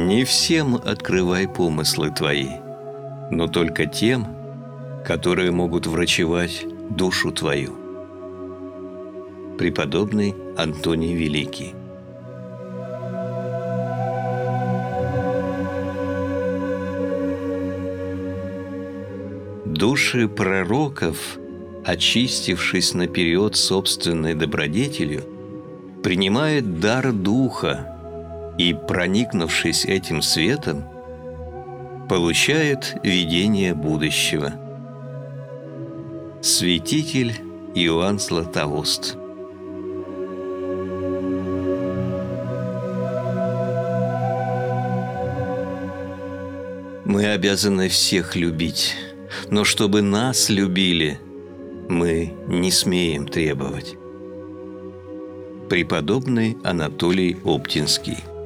Не всем открывай помыслы твои, но только тем, которые могут врачевать душу твою. Преподобный Антоний Великий. Души пророков, очистившись наперед собственной добродетелью, принимают дар Духа и, проникнувшись этим светом, получают видение будущего. Святитель Иоанн Златоуст. Мы обязаны всех любить, но чтобы нас любили, мы не смеем требовать. Преподобный Анатолий Оптинский.